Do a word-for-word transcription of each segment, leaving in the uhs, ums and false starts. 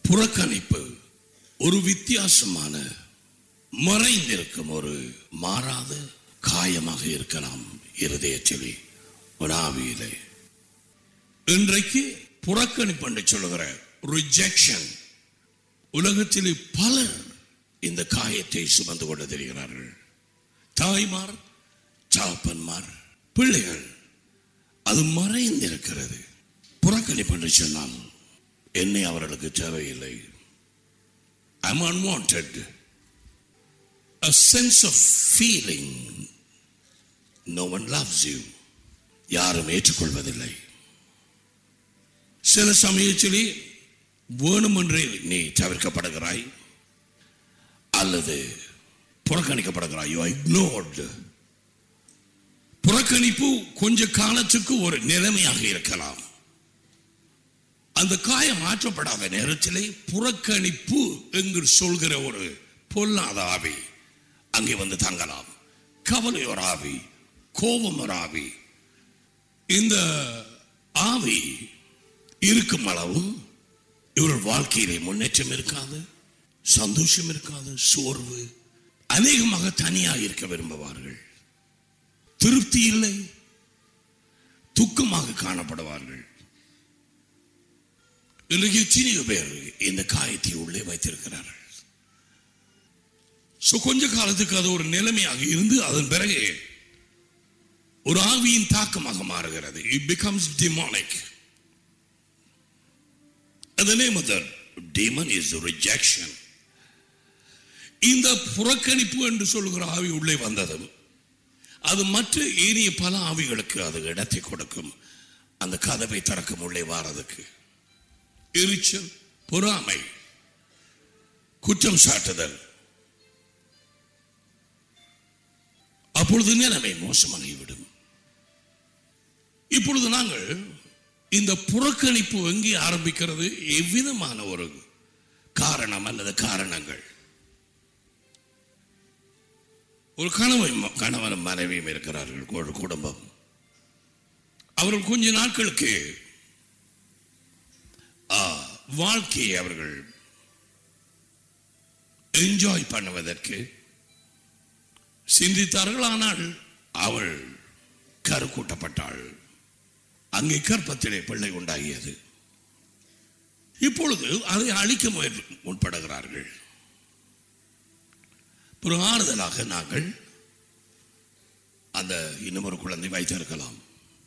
புறக்கணிப்பு ஒரு வித்தியாசமான மறைந்திருக்கும் ஒரு மாறாத காயமாக இருக்கலாம் இருதயத்திலே, ஒரு ஆவியிலே. இன்றைக்கு புறக்கணிப்பு என்று சொல்லுகிற ரிஜெக்ஷன் உலகத்திலே பலர் இந்த காயத்தை சுமந்து கொண்டு தெரிகிறார்கள். தாய்மார், சாப்பன்மார், பிள்ளைகள், அது மறைந்திருக்கிறது. புறக்கணிப்பு என்று சொன்னால் என்னை அவர்களுக்கு தேவையில்லை. I'm unwanted. A sense of feeling no one loves you. யாரும் ஏற்றுக்கொள்வதில்லை. சில சமயத்திலே வேணுமென்றே நீ தவிர்க்கப்படுகிறாய் அல்லது புறக்கணிக்கப்படுகிறாய். You are ignored. புறக்கணிப்பு கொஞ்ச காலத்துக்கு ஒரு நிலைமையாக இருக்கலாம். அந்த காயம் மாற்றப்படாத நேரத்திலே புறக்கணிப்பு என்று சொல்கிற ஒரு பொல்லாத ஆவி அங்கே வந்து தங்கலாம். கவலை ஒரு ஆவி, கோபம் ஒரு ஆவி. இந்த ஆவி இருக்கும் அளவும் இவர்கள் வாழ்க்கையிலே முன்னேற்றம் இருக்காது, சந்தோஷம் இருக்காது, சோர்வு. அநேகமாக தனியாக இருக்க விரும்புவார்கள், திருப்தி இல்லை, துக்கமாக காணப்படுவார்கள். இன்றைக்கு எத்தனையோ பேர் இந்த காயத்தை உள்ளே வைத்திருக்கிறார்கள். கொஞ்ச காலத்துக்கு அது ஒரு நிலைமையாக இருந்து அதன் பிறகு ஒரு ஆவியின் தாக்கமாக மாறுகிறது. It becomes demonic. The name of the demon is rejection. இந்த புறக்கணிப்பு என்று சொல்லுகிற ஆவி உள்ளே வந்ததும் அது மற்ற ஏனைய பல ஆவிகளுக்கு அது இடத்தை கொடுக்கும். அந்த கதவை திறக்கும் உள்ளே வாரதுக்கு. எரிச்சல், பொறாமை, குற்றம் சாட்டுதல். அப்பொழுது நிலைமை மோசமாகிவிடும். இப்பொழுது நாங்கள் இந்த புறக்கணிப்பு எங்கே ஆரம்பிக்கிறது? எவ்விதமான ஒரு காரணம் அல்லது காரணங்கள். ஒரு கணவன் கணவனும் மனைவியும் இருக்கிறார்கள், ஒரு குடும்பம். அவர்கள் கொஞ்ச நாட்களுக்கு வாழ்க்கையை அவர்கள் என்ஜாய் பண்ணுவதற்கு சிந்தித்தார்கள். ஆனால் அவள் கருக்கூட்டப்பட்டாள். அங்கே கற்பத்திலே பிள்ளை உண்டாகியது. இப்பொழுது அதை அழிக்க முற்படுகிறார்கள். ஒரு ஆறுதலாக நாங்கள் அந்த இன்னும் ஒரு குழந்தை வைத்திருக்கலாம்.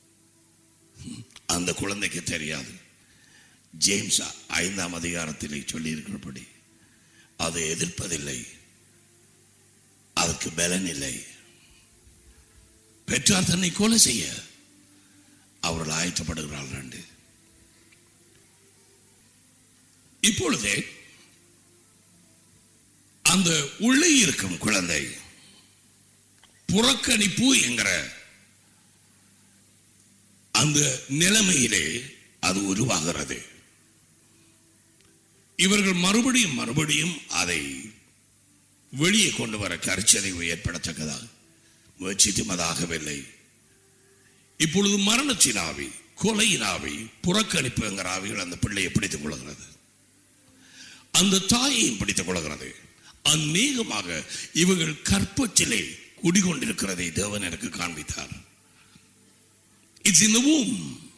அந்த குழந்தைக்கு தெரியாது. ஜேம்ஸ் ஐந்தாம் அதிகாரத்திலே சொல்லி இருக்கிறபடி அதை எதிர்ப்பதில்லை, அதற்கு பலன் இல்லை. பெற்றார் தன்னை கொலை செய்ய அவர்கள் ஆயத்தப்படுகிறார்கள். இப்பொழுதே அந்த உள்ளே இருக்கும் குழந்தை புறக்கணிப்பு என்கிற அந்த நிலைமையிலே அது உருவாகிறது. இவர்கள் மறுபடியும் மறுபடியும் அதை வெளியே கொண்டு வர கருச்சதைவு ஏற்படத்தக்கதாக முயற்சித்தும் அதாகவில்லை. இப்பொழுது மரணத்தின் ஆவி, கொலையின் ஆவி, புறக்கணிப்பு என்கிற ஆவிகள் அந்த பிள்ளையை பிடித்துக் கொள்கிறது, அந்த தாயையும் பிடித்துக் கொள்கிறது. அநேகமாக இவர்கள் கற்பத்திலே குடிகொண்டிருக்கிறதை தேவன் எனக்கு காண்பித்தார். It's in the womb.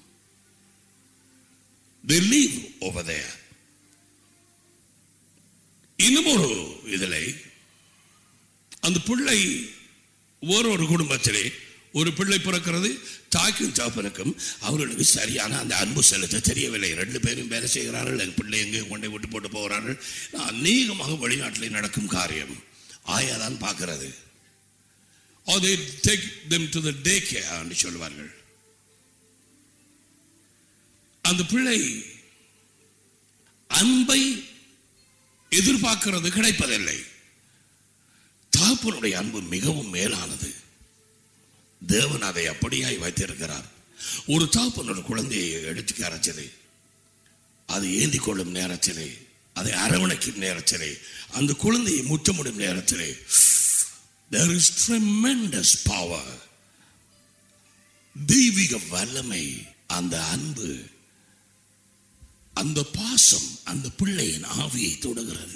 They live over there. இன்னும் ஒரு இதில் அந்த பிள்ளை ஒரு குடும்பத்திலே ஒரு பிள்ளை பிறக்கிறது. தாய்க்கும் சாப்பனுக்கும் அவர்களுக்கு சரியான அந்த அன்பு செலுத்த தெரியவில்லை. ரெண்டு பேரும் வேலை செய்கிறார்கள். என் பிள்ளை எங்கேயும் கொண்டை விட்டு போட்டு போகிறார்கள். அநேகமாக வெளிநாட்டில் நடக்கும் காரியம் ஆயாதான் பார்க்கிறது. Or they take them to the daycare என்று சொல்வார்கள். அந்த பிள்ளை அன்பை எதிர்பார்க்கிறது, கிடைப்பதில்லை. தகப்பனுடைய அன்பு மிகவும் மேலானது. தேவன் அதை அப்படியாய் வைத்திருக்கிறார். ஒரு தகப்பனோட குழந்தையை எடுத்து கரைச்சதை, அதை ஏந்தி கொள்ளும் நேரத்திலே, அதை அரவணைக்கும் நேரத்திலே, அந்த குழந்தையை முற்றமிடும் நேரத்திலே, there is tremendous power. தெய்வீக வல்லமை, அந்த அன்பு அந்த பாசம் அந்த பிள்ளையின் ஆவியை தொடுகிறது.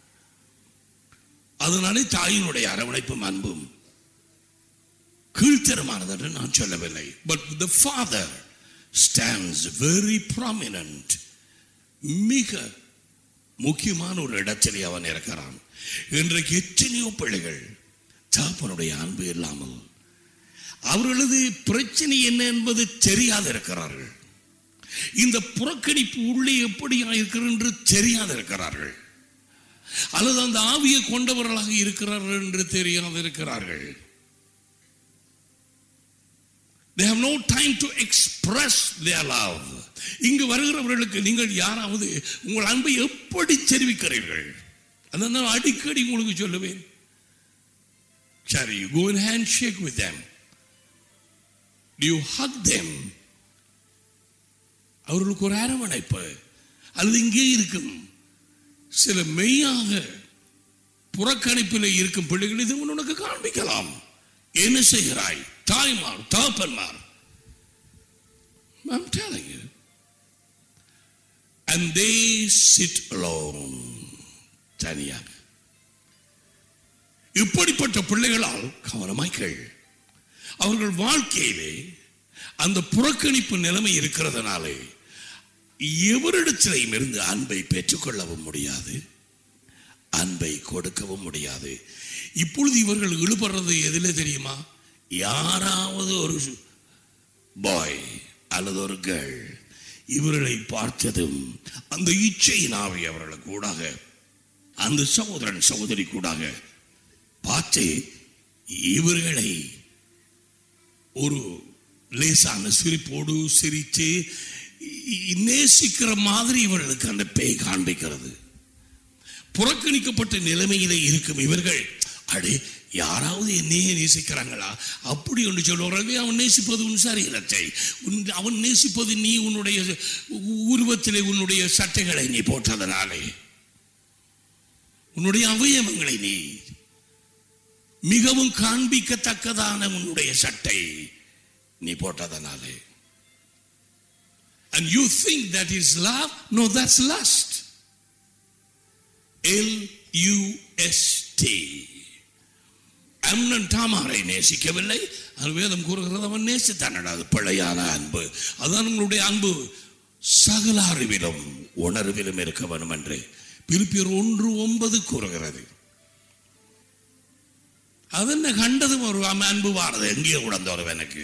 அதனாலே தாயினுடைய அரவணைப்பும் அன்பும் கீழ்த்தரமானது என்று நான் சொல்லவில்லை. But the father stands very prominent. மிக முக்கியமான ஒரு இடத்திலே அவன் இருக்கிறான். இன்றைக்கு எத்தனையோ பிள்ளைகள் தகப்பனுடைய அன்பு இல்லாமல் அவர்களது பிரச்சனை என்ன என்பது தெரியாது இருக்கிறார்கள். இந்த புறக்கணிப்பு உள்ளே எப்படியா இருக்கிறது என்று தெரியாது இருக்கிறார்கள். அல்லது அந்த ஆவியை கொண்டவர்களாக இருக்கிறார்கள் என்று தெரியாது இருக்கிறார்கள். They have no time to express their love. இங்கு வருகிறவர்களுக்கு நீங்கள் யாராவது உங்கள் அன்பை எப்படி தெரிவிக்கிறீர்கள்? அதான் நான் அடிக்கடி உங்களுக்கு சொல்லுவேன். சரி, you go and handshake with them. Do you hug them? அவர்களுக்கு ஒரு அரவணைப்பு அல்லது இங்கே இருக்கும் சில மெய்யாக புறக்கணிப்பில் இருக்கும் பிள்ளைகள் இது உனக்கு காண்பிக்கலாம். என்ன செய்கிறாய்? தாய்மார் தகப்பன்மார், I'm telling you, and they sit alone. தனியாக இப்படிப்பட்ட பிள்ளைகளால் கவனமாய் கேள். அவர்கள் வாழ்க்கையிலே அந்த புறக்கணிப்பு நிலைமை இருக்கிறதுனாலே எவரிடத்திலையும் இருந்து அன்பை பெற்றுக்கொள்ளவும் முடியாது, அன்பை கொடுக்கவும் முடியாது. இப்பொழுது இவர்கள் இழுபடுறது எதிலே தெரியுமா? யாராவது ஒரு பாய் அல்லது ஒரு கேர்ள் இவர்களை பார்த்ததும் அந்த இச்சையின் ஆவி அவர்களுக்கு கூடாக, அந்த சகோதரன் சகோதரி கூடாக பார்த்து இவர்களை ஒரு லேசான சிரிப்போடு சிரித்து நேசிக்கிற மாதிரி இவர்களுக்கு அந்த பேய் காண்பிக்கிறது. புறக்கணிக்கப்பட்ட நிலைமையிலே இருக்கும் இவர்கள், அடே யாராவது என்னையே நேசிக்கிறாங்களா அப்படி ஒன்று சொல்லுவாங்க. அவன் நேசிப்பது உன் சரீரத்தை, அவன் நேசிப்பது நீ உன்னுடைய உருவத்திலே உன்னுடைய சட்டைகளை நீ போட்டதனாலே, உன்னுடைய அவயவங்களை நீ மிகவும் காண்பிக்கத்தக்கதான உன்னுடைய சட்டை நீ போட்டதனாலே. And you think that is love? No, that's lust. L U S T. அம்னன் தாமாரை நேசிக்கவில்லை, அது வேதம் கூறுகிறது அவன் நேசித்தான். அது பிழையான அன்பு. அதான் உங்களுடைய அன்பு சகல அறிவிலும் உணர்விலும் இருக்க வேண்டும் என்று பிலிப்பியர் ஒன்று ஒன்பது கூறுகிறது. அதென்ன கண்டதும் ஒரு அன்பு வாரது எங்கேயோ உடந்தோரும். எனக்கு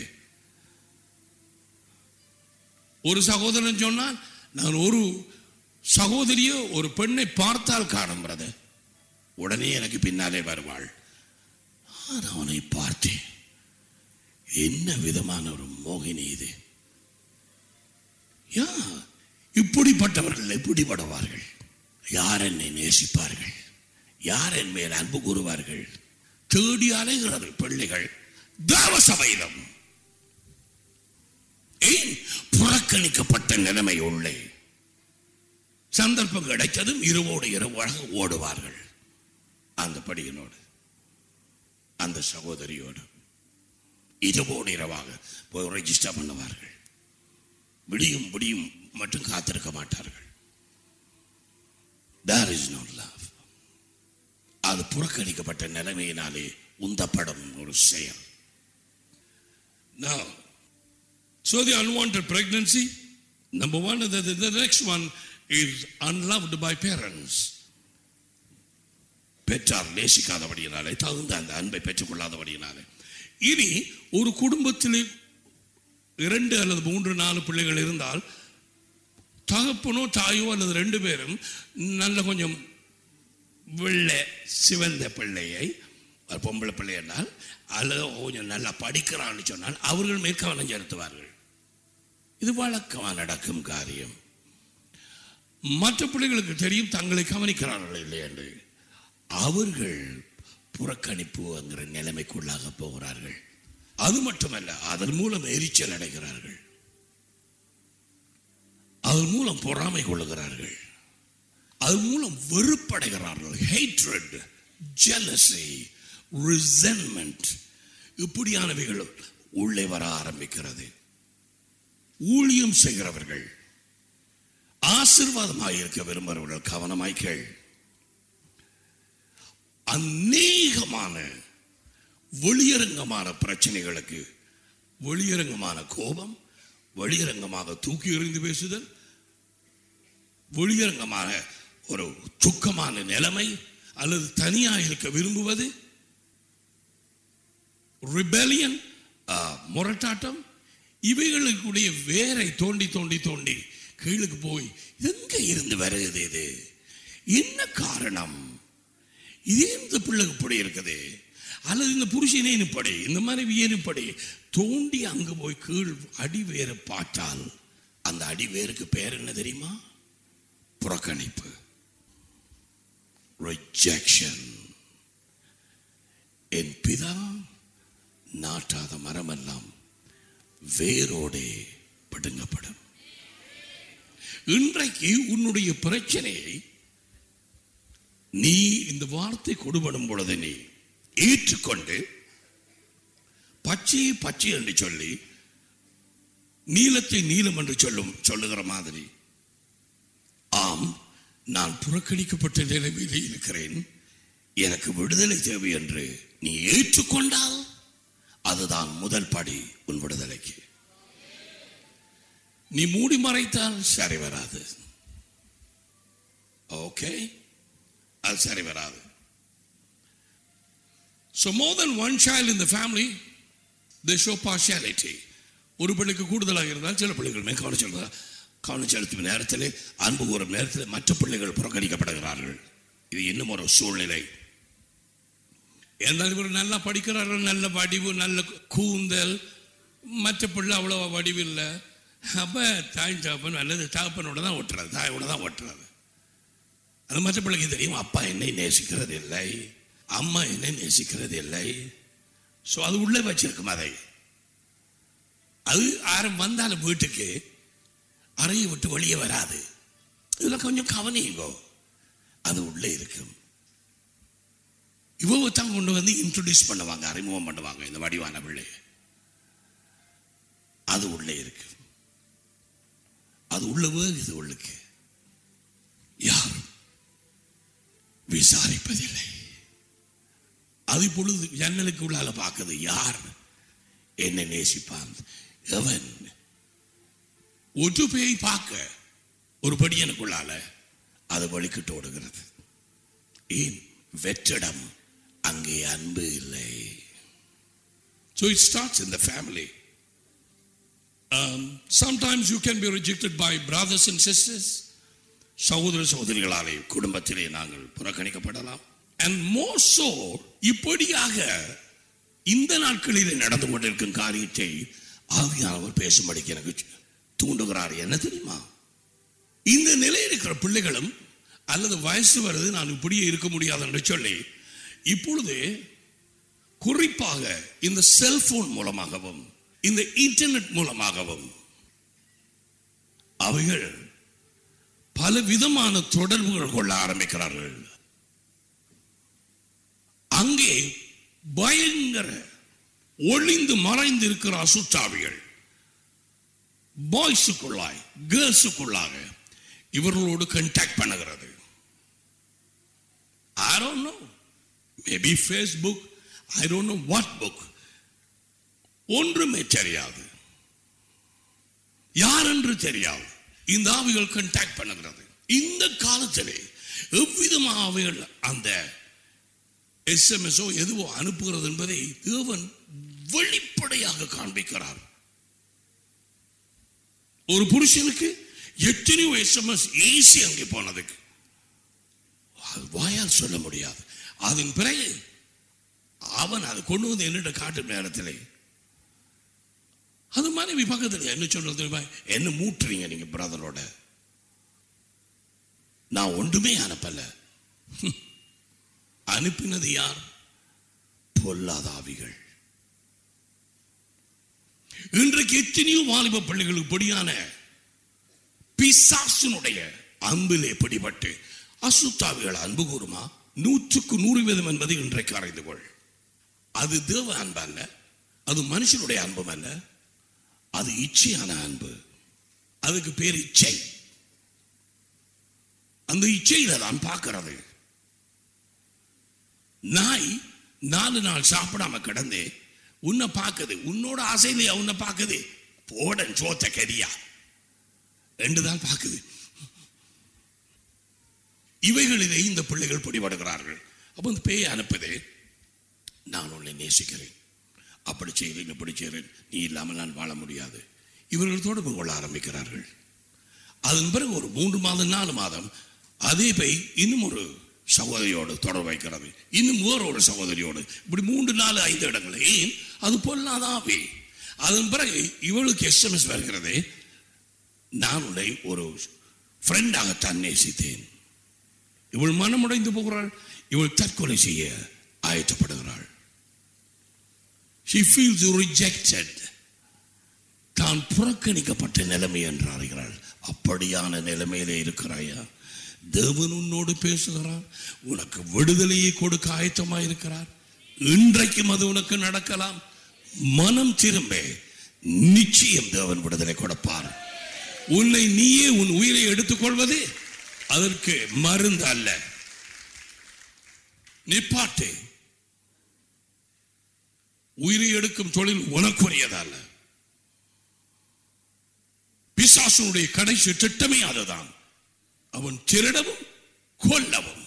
ஒரு சகோதரன் சொன்னான், நான் ஒரு சகோதரியோ ஒரு பெண்ணை பார்த்தால் காணும் பிரதர், உடனே எனக்கு பின்னாலே வருவாள். அவனை பார்த்தேன், என்ன விதமான ஒரு மோகினி இது! யா இப்படிப்பட்டவர்கள் எப்படிப்படுவார்கள்? யார் என்னை நேசிப்பார்கள்? யார் என் மேல் அன்பு கூறுவார்கள்? தேடி அலைகிறது பிள்ளைகள் தேவ சபையிலும். ஏன்? புறக்கணிக்கப்பட்ட நிலைமை உள்ளே சந்தர்ப்பம் கிடைத்ததும் இரவோடு இரவாக ஓடுவார்கள். அந்த படியினோடு அந்த சகோதரியோடு இரவோடு இரவாக போய் ரெஜிஸ்டர் பண்ணுவார்கள். விடியும் விடியும் மட்டும் காத்திருக்க மாட்டார்கள். There is no love. அது புறக்கணிக்கப்பட்ட நிலைமையினாலே உந்தப்படும் ஒரு செயல். Now, so the unwanted pregnancy, number one, the, the, the next one is unloved by parents. பெற்றார் நேசிக்காதபடியினாலே, தகுந்த அந்த அன்பை பெற்றுக் கொள்ளாதபடியினாலே. இனி ஒரு குடும்பத்தில் இரண்டு அல்லது மூன்று நாலு பிள்ளைகள் இருந்தால் தகப்பனோ தாயோ அல்லது ரெண்டு பேரும் நல்ல கொஞ்சம் வெள்ளை சிவந்த பிள்ளையை, பொம்பளை பிள்ளை என்றால் அல்லது கொஞ்சம் நல்லா படிக்கிறான்னு சொன்னால் அவர்கள் மேல் கவனம் செலுத்துவார்கள். இது வழக்கமாக நடக்கும் காரியம். மற்ற பிள்ளைகளுக்கு தெரியும் தங்களை கவனிக்கிறார்கள் இல்லை என்று. அவர்கள் புறக்கணிப்புங்கிற நிலைமைக்குள்ளாக போகிறார்கள். அது மட்டுமல்ல, அதன் மூலம் எரிச்சல் அடைகிறார்கள், அதன் மூலம் பொறாமை கொள்ளுகிறார்கள், அதன் மூலம் வெறுப்படைகிறார்கள். ஹேட்ரட், ஜெலசி, ரிசென்ட்மெண்ட் இப்படியானவைகள் உள்ளே வர ஆரம்பிக்கிறது. ஊழியம் செய்கிறவர்கள் ஆசீர்வாதமாய் இருக்க விரும்புகிறவர்கள் கவனமாய் கேள். அநேகமான வெளியரங்கமான பிரச்சனைகளுக்கு வெளியரங்கமான கோபம், வெளியரங்கமாக தூக்கி எறிந்து பேசுதல், வெளியரங்கமான ஒரு துக்கமான நிலைமை அல்லது தனியாக இருக்க விரும்புவது, ரிபெலியன், முரட்டாட்டம், இவைகளுக்குடைய வேரை தோண்டி தோண்டி தோண்டி கீழுக்கு போய் எங்க இருந்து வருகிறது, இது என்ன காரணம், இதே இந்த பிள்ளைக்கு இப்படி இருக்குது, அல்லது இந்த புருஷனே இப்படி, இந்த மனைவி ஏன் இப்படி தோண்டி அங்கு போய் கீழ் அடிவேரை பார்த்தால் அந்த அடிவேருக்கு பேர் என்ன தெரியுமா? புறக்கணிப்பு, ரிஜெக்ஷன். என் பிதா நாட்டாத மரமெல்லாம் வேரோடே படுங்கப்படும். இன்றைக்கு உன்னுடைய பிரச்சனையை நீ இந்த வார்த்தை கொடுபடும் பொழுது நீ ஏற்றுக்கொண்டு பச்சையை பச்சை என்று சொல்லி நீலத்தை நீலம் என்று சொல்லும் சொல்லுகிற மாதிரி, ஆம் நான் புறக்கணிக்கப்பட்ட நிலைமையிலே இருக்கிறேன், எனக்கு விடுதலை தேவை என்று நீ ஏற்றுக்கொண்டால் அதுதான் முதல் படி உன் விடுதலைக்கு. நீ மூடி மறைத்தால் சரி வராது. ஓகே, அது சரி வராது. So more than one child in the family, they show partiality. ஒரு பிள்ளைக்கு கூடுதலாக இருந்தால் சில பிள்ளைகள் மேல் கவனம் செலுத்த கவனம் செலுத்தும் நேரத்தில், அன்பு கூறும் நேரத்தில் மற்ற பிள்ளைகள் புறக்கணிக்கப்படுகிறார்கள். இது இன்னும் ஒரு சூழ்நிலை. என்றால் இவர் நல்லா படிக்கிறார்கள், நல்ல வடிவு, நல்ல கூந்தல், மற்ற பிள்ளை அவ்வளோ வடிவு இல்லை. அப்போ தாய் தாப்பன் அல்லது தாப்பனோட தான் ஓட்டுறது, தாயோட தான் ஓட்டுறது. அது மற்ற பிள்ளைக்கு தெரியும், அப்பா என்னை நேசிக்கிறது இல்லை, அம்மா என்னை நேசிக்கிறது இல்லை. ஸோ அது உள்ளே வச்சிருக்கும். அதை அது யாரும் வந்தாலும் வீட்டுக்கு அறையை விட்டு வெளியே வராது. இதில் கொஞ்சம் கவனிங்கோ, அது உள்ளே இருக்கும். இவ்வளவு தான் கொண்டு வந்து இன்ட்ரோடியூஸ் பண்ணுவாங்க, அறிமுகம் பண்ணுவாங்க இந்த வடிவான பிள்ளை. அது உள்ளே இருக்கு, அது உள்ளவே இது உள்ளுக்கு யாரும் விசாரிப்பதில்லை. அது பொழுது ஜன்னலுக்கு உள்ளால பார்க்குது, யார் என்ன நேசிப்பான், எவன் ஒரு பேய் பார்க்க ஒரு படியனுக்குள்ளால அது வழிக்கிட்டு ஓடுகிறது. ஏன்? வெற்றிடம், அங்கே அன்பு இல்லை. So it starts in the family. Um, sometimes you can be rejected by brothers and sisters. சகோதர சகோதரிகளாலே குடும்பத்திலே நாங்கள் புறக்கணிக்கப்படலாம். And more so, இப்படியாக இந்த நாட்களிலே நடந்து கொண்டிருக்கும் காரியத்தை ஆவியானவர் பேசும்படிக்கு எனக்கு தூண்டுகிறார். என்ன தெரியுமா? இந்த நிலையில் இருக்கிற பிள்ளைகளும் அல்லது வயசு வருது நான் இப்படியே இருக்க முடியாது என்று சொல்லி இப்பொழுது குறிப்பாக இந்த செல்போன் மூலமாகவும் இந்த இன்டர்நெட் மூலமாகவும் அவைகள் பல விதமான தொடர்புகள் கொள்ள ஆரம்பிக்கிறார்கள். அங்கே பயங்கர ஒளிந்து மறைந்து இருக்கிற அசுத்தாவிகள் பாய்ஸுக்குள்ளாய் கேர்ள்ஸுக்குள்ளாக இவர்களோடு கான்டாக்ட் பண்ணுகிறது. I don't know, maybe Facebook, I don't know what book, ஒன்றுமே தெரியாது, யார் என்று தெரியாது. இந்த ஆவிகள் கான்டாக்ட் பண்ணுகிறது. இந்த காலத்திலே எவ்விதமாக அவைகள் அந்த எஸ்எம்எஸோ எதுவோ அனுப்புகிறது என்பதை தேவன் வெளிப்படையாக காண்பிக்கிறார். ஒரு புருஷனுக்கு எத்தனையோ எஸ்எம்எஸ் ஈஸி அங்கே போனதுக்கு வாயால் சொல்ல முடியாது. அதன் பிறகு அவன் அதை கொண்டு வந்து என்னிட்ட காட்டும் நேரத்திலே அது மனைவி பக்கத்தில் என்ன சொல்றது, என்ன மூட்டுறீங்க நீங்க பிரதரோட, நான் ஒன்றுமே அனுப்பல. அனுப்பினது யார்? பொல்லாத ஆவிகள். இன்றைக்கு எத்தனையோ வாலிப பிள்ளைகளுக்கு பொடியான பிசாசினுடைய அன்பிலே பிடிபட்டு அசுத்தாவிகள் அன்பு கூறுமா? நூற்றுக்கு நூறு வீதம் என்பதை இன்றைக்கு அறிந்து கொள். அது தேவ அன்பு அல்ல, அது மனுஷனுடைய அன்பும் அல்ல, அது இச்சையான அன்பு. அதுக்கு பேர் இச்சை. அந்த இச்சையில தான் பார்க்கிறது. நாய் நாலு நாள் சாப்பிடாம கிடந்து உன்னை பார்க்குது, உன்னோட ஆசையிலையா உன்னை பார்க்குது, போடன் சோத்த கரியா என்றுதான் பார்க்குது. இவைகளிலே இந்த பிள்ளைகள் பிடிபடுகிறார்கள். அப்போ இந்த பேயை அனுப்புது, நான் உன்னை நேசிக்கிறேன், அப்படி செய்கிறேன் இப்படி செய்கிறேன், நீ இல்லாமல் நான் வாழ முடியாது. இவர்கள் தொடர்பு கொள்ள ஆரம்பிக்கிறார்கள். அதன் பிறகு ஒரு மூன்று மாதம் நாலு மாதம் அதே பேய் இன்னும் ஒரு சகோதரியோடு தொடர்பு வைக்கிறது, இன்னும் வேறொரு சகோதரியோடு, இப்படி மூன்று நாலு ஐந்து இடங்கள். ஏன்? அது பொல்லாதாவே. அதன் பிறகு இவளுக்கு எஸ்எம்எஸ் வருகிறது, நான் உன்னை ஒரு ஃப்ரெண்டாகத்தான் நேசித்தேன். இவள் மனமுடைந்து போகிறாள், இவள் தற்கொலை செய்ய ஆயத்தப்படுகிறாள். She feels rejected. தான் புறக்கணிக்கப்பட்ட நிலைமை என்று அறிகிறாள். அப்படியான நிலைமையிலே இருக்கிறாயா? தேவன் உன்னோடு பேசுகிறார், உனக்கு விடுதலையை கொடுக்க ஆயத்தமாக இருக்கிறார். இன்றைக்கும் அது உனக்கு நடக்கலாம். மனம் திரும்ப, நிச்சயம் தேவன் விடுதலை கொடுப்பார். உன்னை நீயே உன் உயிரை எடுத்துக்கொள்வது அதற்கு மருந்து அல்ல. நிப்பாட்டு. உயிரை எடுக்கும் தொழில் உனக்குரியதல்ல. பிசாசுடைய கடைசி திட்டமே அதுதான். அவன் திருடவும் கொல்லவும்,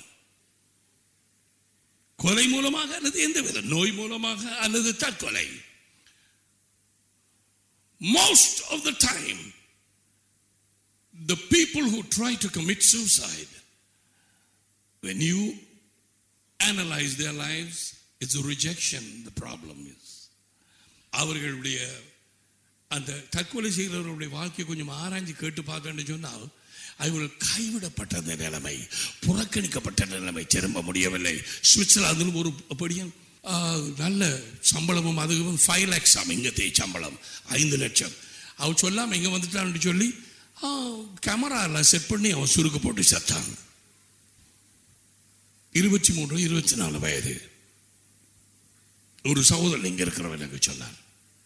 கொலை மூலமாக அல்லது எந்த வித நோய் மூலமாக அல்லது தற்கொலை. Most of the time the people who try to commit suicide, when you analyze their lives, it's a rejection. The problem is அவர்களுடைய அந்த தற்கொலை செய்கிறவர்களுடைய வாழ்க்கையை கொஞ்சம் ஆராய்ச்சி கேட்டு பார்த்தேன்னு சொன்னால் அவர்கள் கைவிடப்பட்ட நிலைமை, புறக்கணிக்கப்பட்ட நிலைமை, திரும்ப முடியவில்லை. சுவிட்சர்லாந்தில் ஒரு படியும் நல்ல சம்பளமும் அதுவும் ஃபைவ் லேக்ஸ் ஆகும் இங்கத்தே சம்பளம், ஐந்து லட்சம். அவன் சொல்லாமல் இங்கே வந்துட்டான்னு சொல்லி கேமராவில் செட் பண்ணி அவன் சுருக்கு போட்டு செத்தான். இருபத்தி மூன்று இருபத்தி நாலு வயது ஒரு சகோதரன் இங்கே இருக்கிறவன் எனக்கு சொன்னான்,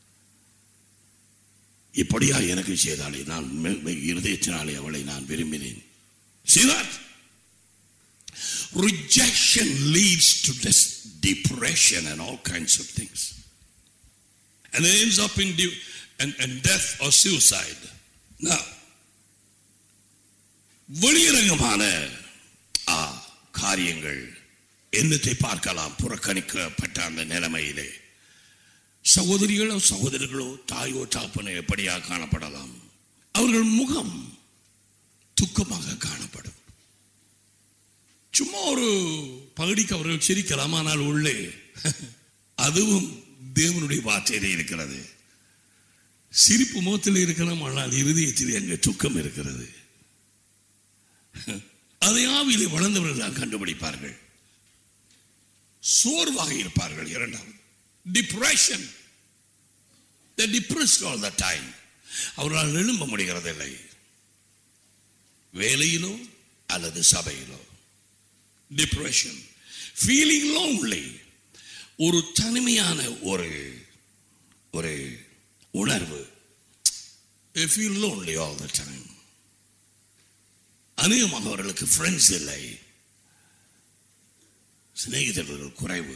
இப்படியா எனக்கு செய்தாலே நான் இருதயத்தினாலே அவளை நான் விரும்பினேன். See that? Rejection leads to this depression and all kinds of things, and it ends up in de- and, and death or suicide. Now, வெளியரங்கமான காரியங்கள் என்னத்தை பார்க்கலாம் புறக்கணிக்கப்பட்ட அந்த நிலைமையிலே. சகோதரிகளோ சகோதரர்களோ தாயோ தாப்பனோ எப்படியாக காணப்படலாம். அவர்கள் முகம் துக்கமாக காணப்படும். சும்மா ஒரு பகுதிக்கு அவர்கள் சிரிக்கலாம், ஆனால் உள்ளே அதுவும் தேவனுடைய வார்த்தையிலே இருக்கிறது. சிரிப்பு முகத்தில் இருக்கலாம், ஆனால் இருதயத்தில் அங்கே துக்கம் இருக்கிறது. அதை ஆவியிலே வளர்ந்தவர்கள் தான் கண்டுபிடிப்பார்கள். சோர்வாக இருப்பார்கள். இரண்டாவது depression. They depressed all the time. அவர்களால் எழும்ப முடிகிறதில்லை, வேலையிலோ அல்லது சபையிலோ. டிப்ரெஷன், ஃபீலிங் லோன்லி, ஒரு தனிமையான ஒரு ஒரு உணர்வு. They feel lonely all the time. அநேகமாக அவர்களுக்கு ஃப்ரெண்ட்ஸ் இல்லை, சிநேகிதர்கள் குறைவு.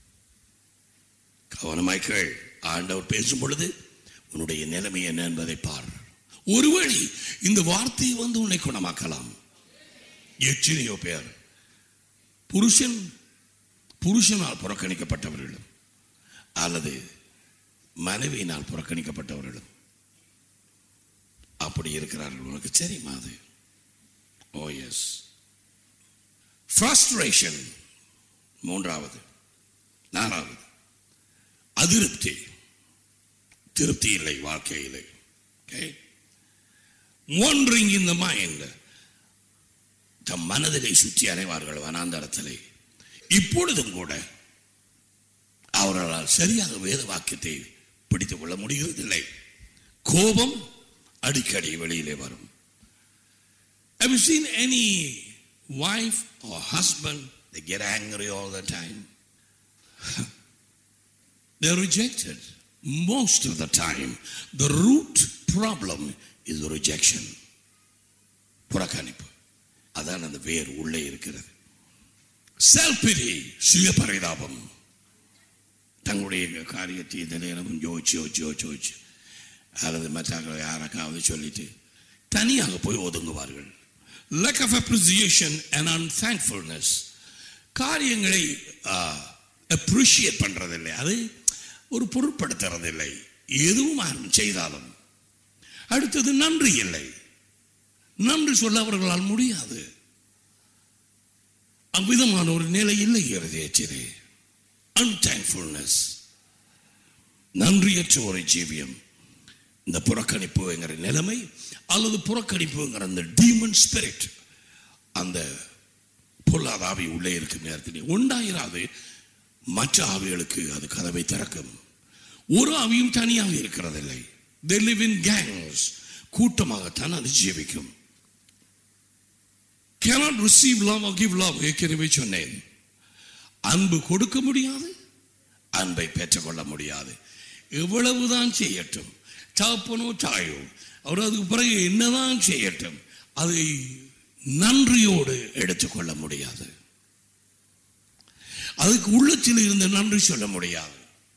கவனமாய் கேள். ஆண்டவர் பேசும் பொழுது உன்னுடைய நிலைமை என்ன என்பதை பார். ஒருவேளை இந்த வார்த்தையை வந்து உன்னை குணமாக்கலாம். எத்தனையோ பேர் புருஷன் புருஷனால் புறக்கணிக்கப்பட்டவர்களும் அல்லது மனைவியினால் புறக்கணிக்கப்பட்டவர்களும் அப்படி இருக்கிறார்கள். உனக்கு தெரியுமா அது? ஓ எஸ். ஃப்ரஸ்ட்ரேஷன் மூன்றாவது. நாலாவது அதிருப்தி. திருப்தி இல்லை வாழ்க்கையிலே. wandering in the mind. தம் மனதிலே சுற்றி அறைவார்கள் வனாந்தரத்திலே. இப்பொழுதும் கூட அவர்களால் சரியாக வேத வாக்கியத்தை பிடித்துக் கொள்ள முடிகிறதில்லை. கோபம் அடிக்கடி வெளியிலே வரும். Have you seen any wife or husband, they get angry all the time? They're rejected. Most of the time, the root problem is rejection. புறக்கணிப்பு. அதான் அந்த வேர் உள்ளே இருக்கிறது. செல்பிரி, சுய பரிதாபம். தங்களுடைய காரியத்தை இந்த நேரம் யோசிச்சு யோசிச்சு யோசிச்சு யோசிச்சு அல்லது மற்ற யாருக்காவது சொல்லிட்டு தனியாக போய் ஒதுங்குவார்கள். lack of appreciation and unthankfulness. காரியங்களை அப்ரிஷியேட் பண்றதில்லை, அது ஒரு பொருட்படுத்துறதில்லை. எதுவும் செய்தாலும் அடுத்தது நன்றி இல்லை. நன்றி சொல்ல அவர்களால் முடியாது. அவ்விதமான ஒரு நிலை இல்லை இருதயத்திலே. unthankfulness, நன்றியற்ற ஒரு ஜீவியம். இந்த புறக்கணிப்புங்கிற நிலைமை அல்லது புறக்கணிப்புங்கிற அந்த டீமன் ஸ்பிரிட், அந்த பொல்லாத ஆவி உள்ளே இருக்கும் நேரத்தில் உண்டாயிராது. மற்ற ஆவிகளுக்கு அது கதவை திறக்கும். ஒரு ஆவியும் தனியாக இருக்கிறதில்லை. they live in gangs, கூட்டமாகத்தான் அது ஜீவிக்கும். cannot receive love or give love. ஏற்கனவே சொன்னேன், அன்பு கொடுக்க முடியாது, அன்பை பெற்றுக்கொள்ள முடியாது. எவ்வளவுதான் செய்யட்டும், தகப்பனோ தாயோ அவர் அதுக்கு பிறகு என்னதான் செய்யட்டும், அதை நன்றியோடு எடுத்துக்கொள்ள முடியாது. அதுக்கு உள்ளத்தில் இருந்த நன்றி சொல்ல முடியாது.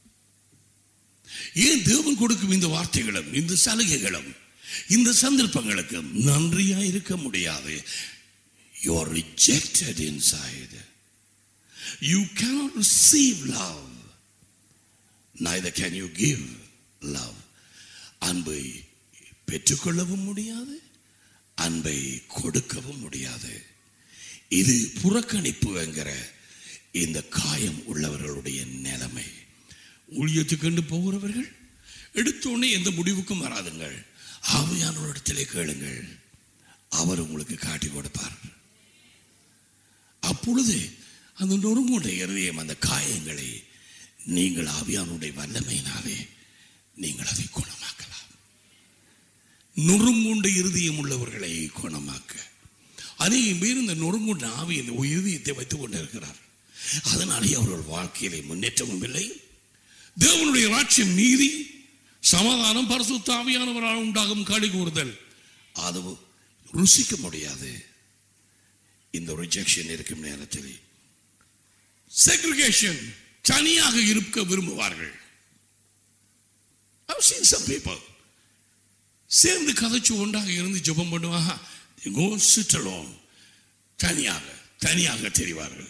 ஏன் தேவன் கொடுக்கும் இந்த வார்த்தைகளும் இந்த சலுகைகளும் இந்த சந்தர்ப்பங்களுக்கும் நன்றியா இருக்க முடியாது. You are rejected inside. You cannot receive love, neither can you give love. அன்பை பெற்றுக்கொள்ளவும் முடியாது, அன்பை கொடுக்கவும் முடியாது. இது புறக்கணிப்பு என்கிற இந்த காயம் உள்ளவர்களுடைய நிலைமை. ஊழியத்துக்கு கண்டு போகிறவர்கள் எடுத்தோடனே எந்த முடிவுக்கும் வராதுங்கள். ஆவியானவரிடத்திலே கேளுங்கள், அவர் உங்களுக்கு காட்டி கொடுப்பார். அப்பொழுது அந்த நொறுங்குடைய இருதயம், அந்த காயங்களை நீங்கள் ஆவியானுடைய வல்லமையினாலே நீங்கள் அதை குணமாக்கலாம். நொறுங்குண்ட இருதயம் உள்ளவர்களை குணமாக்க அநேகம் பேர் இந்த நொறுங்குண்ட ஆவி இந்த இருதயத்தை வைத்துக் கொண்டிருக்கிறார். அதனாலே அவர்கள் வாழ்க்கையிலே முன்னேற்றமும் இல்லை. தேவனுடைய ராஜ்யம், நீதி, சமாதானம் பரிசுத்த ஆவியானவரால் உண்டாகும் களி கூறுதல் அது ருசிக்க முடியாது. இந்த ரிஜெக்ஷன் இருக்கும் நேரத்தில் செக்ரிகேஷன், தனியாக இருக்க விரும்புவார்கள். I've seen some people சேர்ந்து கதைச்சு ஒன்றாக இருந்து ஜெபம் பண்ணுவாங்க, go sit alone, தனியாக தனியாக தெரிவார்கள்.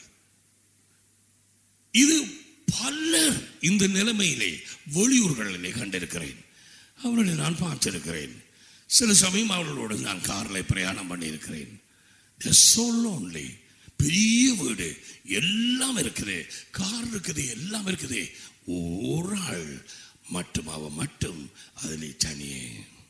இது பலர் இந்த நிலைமையிலே வெளியூர்களிலே கண்டிருக்கிறேன். அவர்களை நான் பார்த்திருக்கிறேன். சில சமயம் அவர்களோடு நான் காரில் பிரயாணம் பண்ணியிருக்கிறேன். They're so lonely. பெரிய வீடு எல்லாம் இருக்குது, கார் இருக்குது, எல்லாம் இருக்குது. ஒரு ஆள் மட்டும், அவ மட்டும் அதிலே தனியே.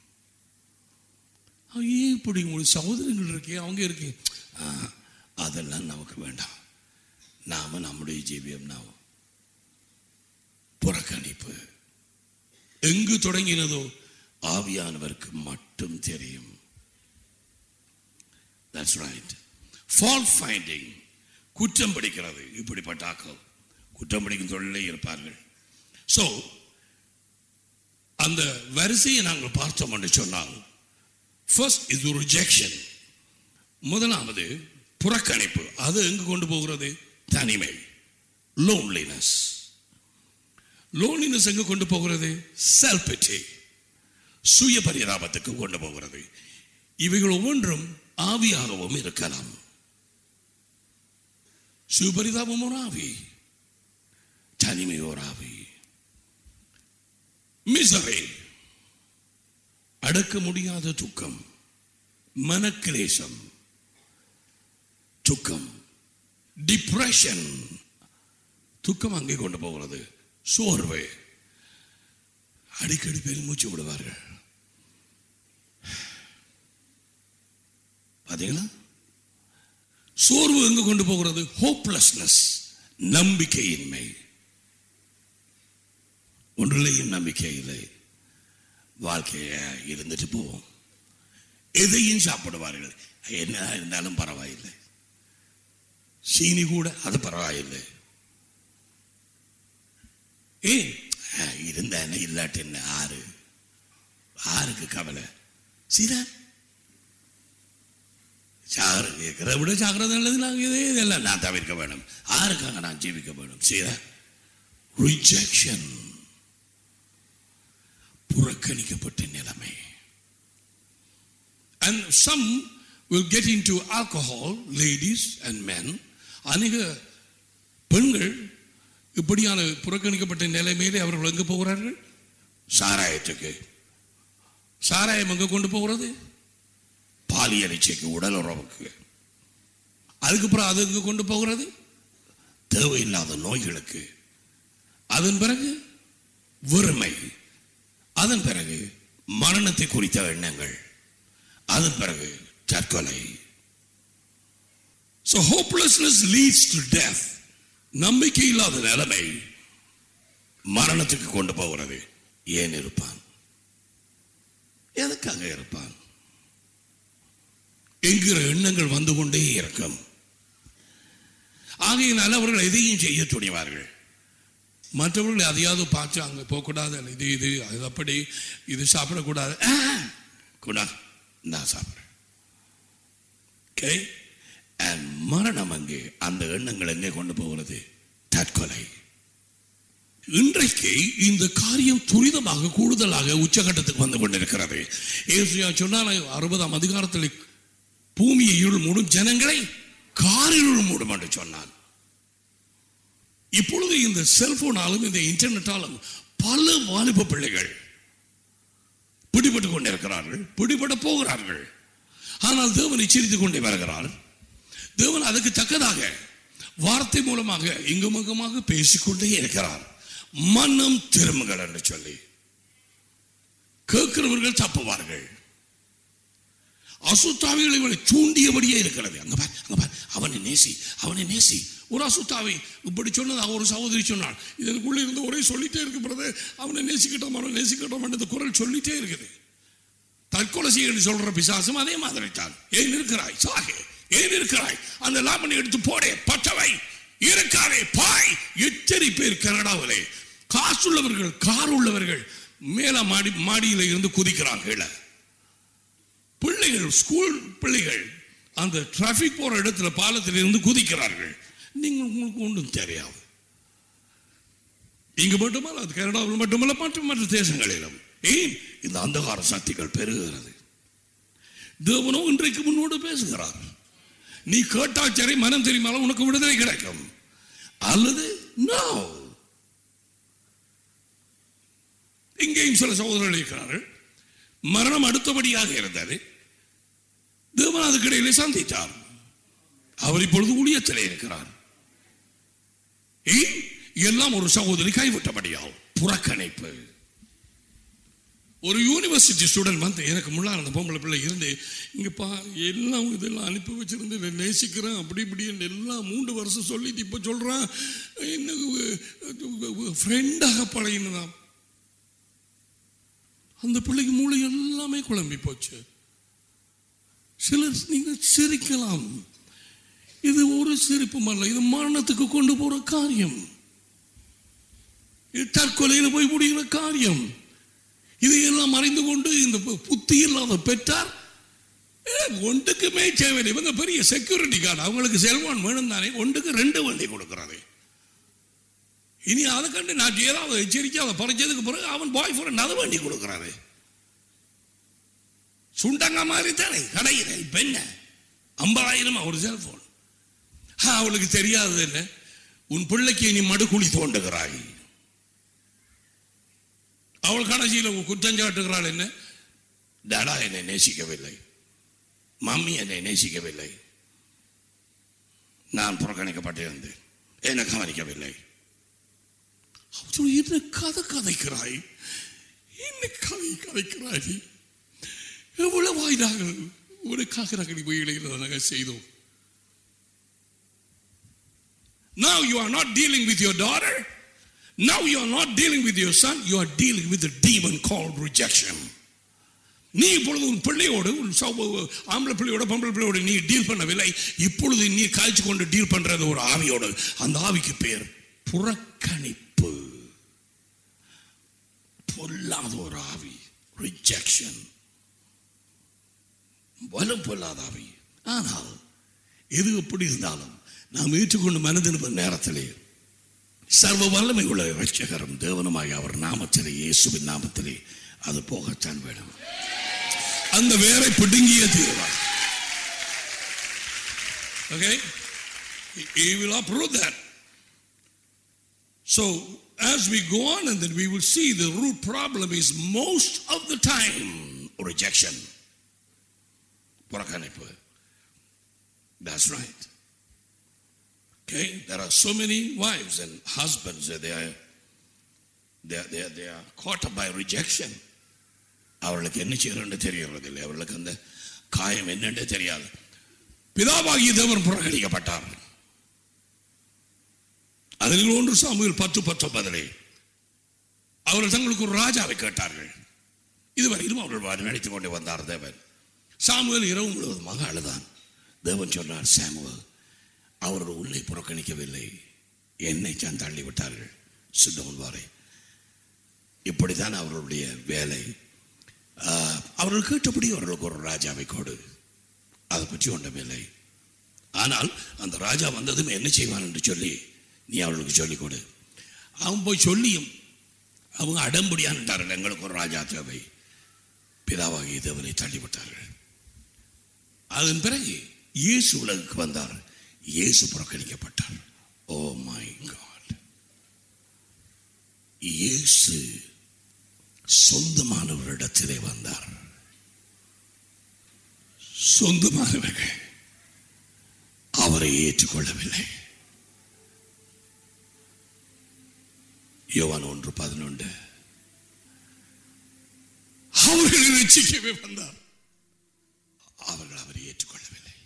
இப்படி உங்களுக்கு சகோதரங்கள் இருக்கே, அவங்க இருக்கே, அதெல்லாம் நமக்கு வேண்டாம். நாம நம்முடைய ஜீவியம், நாம் புறக்கணிப்பு எங்கு தொடங்கினதோ ஆவியானவருக்கு மட்டும் தெரியும். That's right. Fault finding, குற்றம் பிடிக்கிறது. இப்படிப்பட்ட ஆக்கள் குற்றம் பிடிக்கும் தொழிலே இருப்பார்கள். ஸோ அந்த வரிசையை நாங்கள் பார்த்தோம் என்று சொன்னால், ஃபர்ஸ்ட் இது ரிஜெக்ஷன், முதலாவது புறக்கணிப்பு. அது எங்கு கொண்டு போகிறது? தனிமை, லோன்லினஸ். லோன்லினஸ் எங்கு கொண்டு போகிறது? செல்ஃப் பிட்டி, சுய பரிதாபத்துக்கு கொண்டு போகிறது. இவைகள் ஒவ்வொன்றும் ஆவியாகவும் இருக்கலாம். சுபரிதாபம் ஒரு ஆவி, தனிமை ஒரு ஆவி. மிசரி, அடக்க முடியாத துக்கம், மனக்கிலேசம், துக்கம், டிப்ரெஷன், துக்கம் அங்கே கொண்டு போகிறது. சோர்வு, அடிக்கடி பேர் மூச்சு விடுவார்கள். பாத்தீங்களா? சோர்வு எங்கு கொண்டு போகிறது? ஹோப்லெஸ்னஸ், நம்பிக்கையின்மை. ஒன்றிலையும் நம்பிக்கை இல்லை. வாழ்க்கைய இருந்துட்டு போவோம். எதையும் சாப்பிடுவார்கள், என்ன இருந்தாலும் பரவாயில்லை. சீனி கூட அது பரவாயில்லை. ஏ இருந்த என்ன இல்லாட்டி என்ன, ஆறு ஆறுக்கு கவலை. சீரா சாகர கேட்கிறத விட சாகிறது நல்லது. நான் இதே இதெல்லாம் நான் தவிர்க்க வேணும். யாருக்காக நான் ஜீவிக்க வேணும்? செய்ய ரிஜெக்ஷன், புறக்கணிக்கப்பட்ட நிலைமை. And some will get into alcohol, ladies and men. அநேக பெண்கள் இப்படியான புறக்கணிக்கப்பட்ட நிலைமையிலே அவர்கள் எங்கே போகிறார்கள்? சாராயத்துக்கு. சாராயம் எங்கே கொண்டு போகிறது? பாலியல் இச்சைக்கு, உடல் உறவுக்கு. அதுக்கப்புறம் அது எங்கே கொண்டு போகிறது? தேவையில்லாத நோய்களுக்கு. அதன் பிறகு வறுமை, அதன் பிறகு மரணத்தை குறித்த எண்ணங்கள், அதன் பிறகு தற்கொலை. So hopelessness leads to death. நம்பிக்கை இல்லாத நிலைமை மரணத்துக்கு கொண்டு போகிறது. ஏன் இருப்பான்? எதுக்காக இருப்பான் என்கிற எண்ணங்கள் வந்து கொண்டே இருக்கும். ஆகையினால் அவர்கள் எதையும் செய்ய துணிவார்கள். மற்றவர்கள் அதையாவது பார்த்து அங்கே போகக்கூடாது, இது இது அது அப்படி, இது சாப்பிடக்கூடாது, கூட நான் சாப்பிட்றேன். மரணம் அங்கே, அந்த எண்ணங்கள் எங்கே கொண்டு போகிறது? தற்கொலை. இன்றைக்கு இந்த காரியம் துரிதமாக கூடுதலாக உச்சகட்டத்துக்கு வந்து கொண்டிருக்கிறது. ஏசுயா சொன்னால் அறுபதாம் அதிகாரத்தில் பூமியை இருள் மூடும், ஜனங்களை காரிருள் மூடும் என்று சொன்னான். இப்பொழுது இந்த செல்போனாலும் இந்த இன்டர்நெட்டாலும் பல வாலிப பிள்ளைகள் பிடிபட்டுக் கொண்டிருக்கிறார்கள், பிடிபட போகிறார்கள். ஆனால் தேவன் எச்சரித்துக் கொண்டே வருகிறார். தேவன் அதுக்கு தக்கதாக வார்த்தை மூலமாக இங்குமுகமாக பேசிக்கொண்டே இருக்கிறார். மனம் திரும்புங்கள் என்று சொல்லி கேட்கிறவர்கள் தப்புவார்கள். அசுத்தாவிகளை இவளை தூண்டியபடியே இருக்கிறது. அங்க பார், அங்க பார், அவனை நேசி, அவனை நேசி. ஒரு அசுத்தாவை இப்படி சொன்னதாக ஒரு சகோதரி சொன்னாள். இதற்குள்ளே இருந்து ஒரே சொல்லிட்டே இருக்கிறது, அவனை நேசிக்கிட்டோம், அவனை நேசிக்கிட்டோம் என்ற குரல் சொல்லிட்டே இருக்குது. தற்கொலை செய்ய சொல்ற பிசாசும் அதே மாதிரி தான். ஏன் இருக்கிறாய்? சாகே. ஏன் இருக்கிறாய்? அந்த லாபனை எடுத்து போடே, பற்றவை, இருக்காதே, பாய். எத்தனை பேர் கனடாவிலே காசுள்ளவர்கள், கார் உள்ளவர்கள் மேல மாடி மாடியில இருந்து குதிக்கிறாங்க. பிள்ளைகள், ஸ்கூல் பிள்ளைகள் அந்த டிராபிக் போற இடத்துல பாலத்தில் இருந்து குதிக்கிறார்கள். நீங்கள் உங்களுக்கு ஒன்றும் தெரியாது. இங்கு மட்டுமல்ல, அது கனடாவில் மட்டுமல்ல, மற்ற மற்ற தேசங்களிலும். ஏன் இந்த அந்தகார சக்திகள் பெருகிறது? தேவனோ இன்றைக்கு முன்னோடு பேசுகிறார். நீ கேட்டால் சரி, மனம் தெரியுமாலும் உனக்கு விடுதலை கிடைக்கும். அல்லது நோ. இங்கேயும் சில சகோதரர்கள் இருக்கிறார்கள், மரணம் அடுத்தபடியாக இருந்தது. தேவன் அதுக்கிடையிலே சந்தித்தார். அவர் இப்பொழுது ஊழியத்திலே இருக்கிறார். எல்லாம் ஒரு சகோதரி கைவிட்டபடியாகும். புறக்கணிப்பு. ஒரு யூனிவர்சிட்டி ஸ்டூடெண்ட் வந்து எனக்கு முன்னாள் அந்த பொம்பளை பிள்ளை இருந்து இங்கப்பா எல்லாம் இதெல்லாம் அனுப்பி வச்சிருந்து நேசிக்கிறேன் அப்படி இப்படி எல்லாம் மூன்று வருஷம் சொல்லிட்டு இப்போ சொல்றான் என்ன ஃப்ரெண்டாக பழகினதான். அந்த பிள்ளைக்கு மூளை எல்லாமே குழம்பி போச்சு. சிலர் நீங்கள் சிரிக்கலாம், இது ஒரு சிரிப்பும் அல்ல, இது மரணத்துக்கு கொண்டு போற காரியம், இது தற்கொலையில போய் முடிகிற காரியம். இதையெல்லாம் மறைந்து கொண்டு இந்த புத்தி இல்லாத பெற்றார் ஒன்றுக்குமே தேவையில்லை. இவங்க பெரிய செக்யூரிட்டி கார்டு, அவங்களுக்கு செல்வான் வேணும் தானே, ஒன்றுக்கு ரெண்டு வண்டி கொடுக்கிறாரு. இனி அதை கண்டு நான் ஏதாவது எச்சரிக்கை அதை பறிச்சதுக்கு பிறகு அவன் பாய் ஃப்ரெண்ட் அதை வண்டி கொடுக்கிறாரு. சுண்டங்க மாதிரி தானே கடையில் இப்ப என்ன ஐம்பதாயிரம் ஒரு செல்போன். அவளுக்கு தெரியாதது என்ன, உன் பிள்ளைக்கு நீ மடுக்குழி தோண்டுகிறாய். அவள் கடைசியில் குற்றஞ்சாட்டுகிறாள் என்ன, டாடா என்னை நேசிக்கவில்லை, மம்மி என்னை நேசிக்கவில்லை, நான் புறக்கணிக்கப்பட்டிருந்தேன், என்னை கவனிக்கவில்லை. என்ன கதை கதைக்கிறாய், என்ன கதை கதைக்கிறாய், எவ்வளவு வாய்தார்கள் உனக்காக நாங்கள் போய் செய்தோம். Now you are not dealing with your daughter. Now you are not dealing with your son. You are dealing with a demon called rejection. நீ இப்பொழுது உன் பிள்ளையோடு, ஆம்பளை பிள்ளையோட பொம்பளை பிள்ளையோடு நீ டீல் பண்ணவில்லை. இப்பொழுது நீ காய்ச்சி கொண்டு டீல் பண்றது ஒரு ஆவியோடு. அந்த ஆவிக்கு பேர் புறக்கணிப்பு. பொல்லாத ஒரு ஆவி, ரிஜெக்ஷன். வலும் பொல்லாத ஆவி. ஆனால் எது எப்படி இருந்தாலும் நாம் ஏற்றுக்கொண்டு மனதிரும்ப நேரத்திலே சர்வ வல்லமை உள்ள இரட்சகரும் தேவனுமாய் அவர் நாமத்திலே, இயேசுவின் நாமத்திலே அது போகத்தான் வேணும். அந்த வேரை பிடுங்கிய தீர்வார். Okay, he will uproot that. So as we go on, and then we will see the root problem is most of the time rejection. புறக்கணிப்பு. That's right. Okay, there are so many wives and husbands that they are they are, they are, they are caught up by rejection. அவர்களுக்கு என்ன செய்யறன்னு தெரியறதில்லை, அவர்களுக்கு அந்த காயம் என்னன்னு தெரியாது. பிதாவாகிய தேவன் புறக்கணிக்கப்பட்டார். அதில் ஒன்று சாமுவேல் பத்து பத்தொன்பதிலே அவர்கள் தங்களுக்கு ஒரு ராஜாவை கேட்டார்கள். இதுவரையிலும் அவர்கள் நினைத்துக் கொண்டே வந்தார் தேவன். சாமுவேல் இரவு முழுவதுமாக அழுதான். தேவன் சொன்னார், சாமுவேல், அவர்கள் உள்ளே புறக்கணிக்கவில்லை, என்னை தான் தள்ளிவிட்டார்கள். சுத்தமுன்வாரை இப்படித்தான் அவர்களுடைய வேலை. அவர்கள் கேட்டபடி அவர்களுக்கு ஒரு ராஜாவை கொடு, அதை பற்றி ஒன்றுமில்லை. ஆனால் அந்த ராஜா வந்ததும் என்ன செய்வான் என்று சொல்லி நீ அவர்களுக்கு சொல்லிக் கொடு. அவன் போய் சொல்லியும் அவங்க அடம்படியான்ட்டார்கள், எங்களுக்கு ஒரு ராஜா தேவை. பிதாவாகிய தேவனை தள்ளிவிட்டார்கள். அதன் பிறகு இயேசு உலகுக்கு வந்தார். இயேசு புறக்கணிக்கப்பட்டார். Oh my God! இயேசு சொந்தமானவரிடத்திலே வந்தார். சொந்தமானவர்கள் அவரை ஏற்றுக்கொள்ளவில்லை. யோவான் ஒன்று பதினொன்று அவர்களை ரட்சிக்கவே வந்தார், அவர்கள் அவரை ஏற்றுக்கொள்ளவில்லை.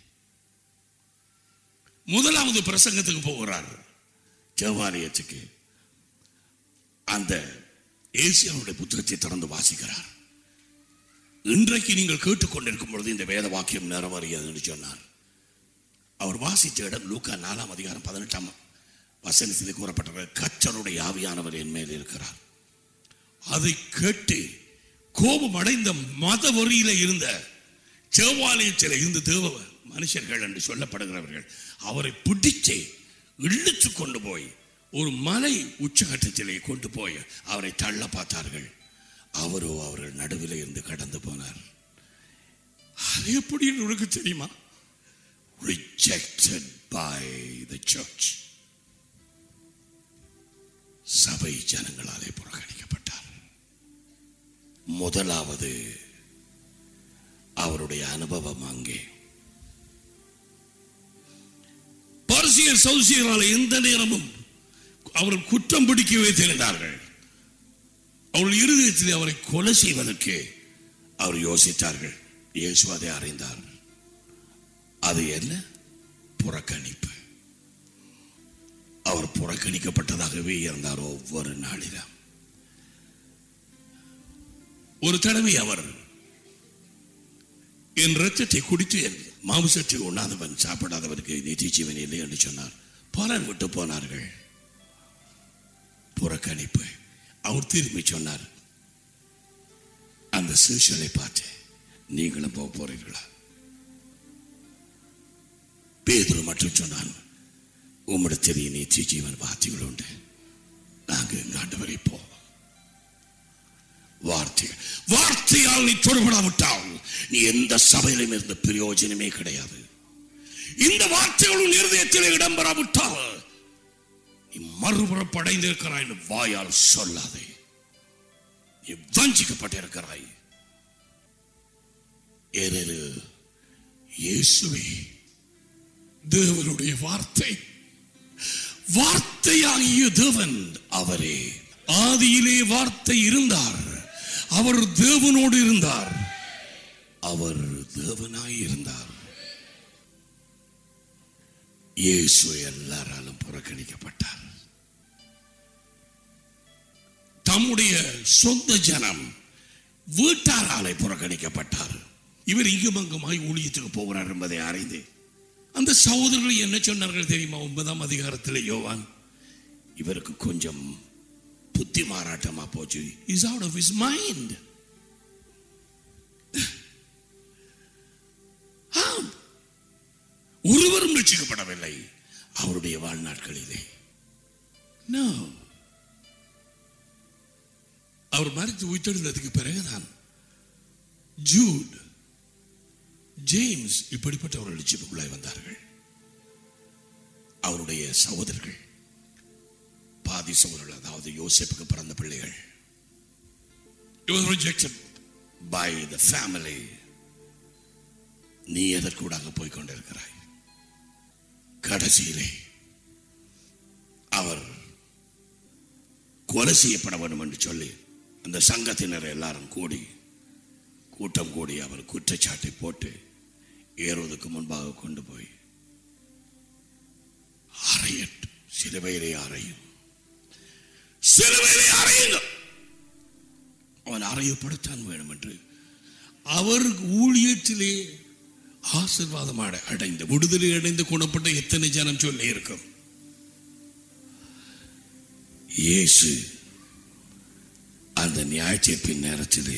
முதலாவது பிரசங்கத்துக்கு போகிறார், தேவாலயத்துக்கு. அந்த ஏசியாவுடைய புத்தகத்தை திறந்து வாசிக்கிறார். இன்றைக்கு நீங்கள் கேட்டுக்கொண்டிருக்கும் பொழுது இந்த வேத வாக்கியம் நிறைவேறியது என்று சொன்னார். அவர் வாசித்த இடம் லூக்கா நாலாம் அதிகாரம் பதினெட்டாம் வசனத்தில் கூறப்பட்ட கர்த்தருடைய ஆவியானவர் என் மேல் இருக்கிறார். அதை கேட்டு கோபம் அடைந்த மத வரியில இருந்த தேவாலயத்தில் இருந்த தேவ மனுஷர்கள் என்று சொல்லப்படுகிறவர்கள் அவரை பிடிச்சு இழுத்து கொண்டு போய் ஒரு மலை உச்சகட்டத்திலே கொண்டு போய் அவரை தள்ள பார்த்தார்கள். அவரோ அவர்கள் நடுவில் இருந்து கடந்து போனார். அது எப்படி உனக்கு தெரியுமா? Rejected by the church. சபை ஜனங்களாலே புறக்கணிக்கப்பட்டார். முதலாவது அவருடைய அனுபவம் அங்கே. பரிசேயர் சதுசேயரால் எந்த நேரமும் அவர்கள் குற்றம் பிடிக்கவே தெரிந்தார்கள். அவர்கள் இருதயத்தில் அவரை கொலை செய்வதற்கு அவர் யோசித்தார்கள். இயேசு அதை அறிந்தார். அது என்ன? புறக்கணிப்பு. அவர் புறக்கணிக்கப்பட்டதாகவே இருந்தார் ஒவ்வொரு நாளிலும். ஒரு தடவை அவர் என் ரத்தத்தை குடித்து என் மாமிசத்தை உண்ணாதவன் சாப்பிடாதவனுக்கு நித்திய ஜீவன் இல்லை என்று சொன்னார். பலர் விட்டு போனார்கள். புறக்கணிப்பு. அவர் திரும்பி சொன்னார், அந்த சீஷரை பார்த்து, நீங்களும் போக போறீர்களா? பேதுரு மட்டும் சொன்னான், உம்மிடத்தில் நித்திய ஜீவன் வார்த்தைகள் உண்டு, நாங்கள் எங்க ஆண்டவரை போவோம். வார்த்தைகள் வார்த்தையால் நீ தொடுபடாவிட்டால் நீ எந்த சபையிலும் இருந்த பிரயோஜனமே கிடையாது. இந்த வார்த்தைகளும் இருதயத்தில் இடம்பெறாவிட்டால் நீ மறுபுறப்படைந்திருக்கிறாய் என்று வாயால் சொல்லாதே. நீ வஞ்சிக்கப்பட்டிருக்கிறாய். ஏனெனில் இயேசுவே தேவனுடைய வார்த்தை, வார்த்தையாகிய தேவன் அவரே. ஆதியிலே வார்த்தை இருந்தார், அவர் தேவனோடு இருந்தார், அவர் தேவனாய் இருந்தார். இயேசு எல்லாராலும் புறக்கணிக்கப்பட்டார். தம்முடைய சொந்த ஜனம் வீட்டாராலே புறக்கணிக்கப்பட்டார். இவர் இங்குமங்குமாய் ஊழியத்துக்கு போகிறார் என்பதை அறிந்து அந்த சகோதரர்கள் என்ன சொன்னார்கள் தெரியுமா? ஒன்பதாம் அதிகாரத்தில் யோவான், இவருக்கு கொஞ்சம் புத்தி மாறாட்டமா போச்சு. Is out of his mind. ஒருவரும் ரட்சிக்கப்படவில்லை அவருடைய வாழ்நாட்களிலே. No. அவர் மரித்து உயிர்த்தெழுந்ததுக்கு பிறகுதான் ஜூட், ஜேம்ஸ் இப்படிப்பட்டவர்கள் ரட்சிப்புக்குள்ளாய் வந்தார்கள். அவருடைய சகோதரர்கள், பாதி சகோதரர்கள், அதாவது யோசேப்புக்கு பிறந்த பிள்ளைகள். He was rejected by the family. நீ எதற்கூடாக போய் கொண்டிருக்கிறாய்? கடைசியிலே அவர் கொலை செய்யப்பட வேண்டும் என்று சொல்லி அந்த சங்கத்தினர் எல்லாரும் கூடி கூட்டம் கூடி அவர் குற்றச்சாட்டை போட்டு ஏறுவதற்கு முன்பாக கொண்டு போய் அறையட்டும், சிலுவையிலே அறையும், சிலுவையிலே அறையுங்கள், அவன் அறையப்படத்தான் வேணும் என்று அவர் ஊழியத்திலே ஆசீர்வாதம் அடைந்து விடுதலை அடைந்து குணப்பட்ட எத்தனை ஜனம் சொல்லி இருக்கும். இயேசு அந்த நியாயத்தீர்ப்பின் நேரத்திலே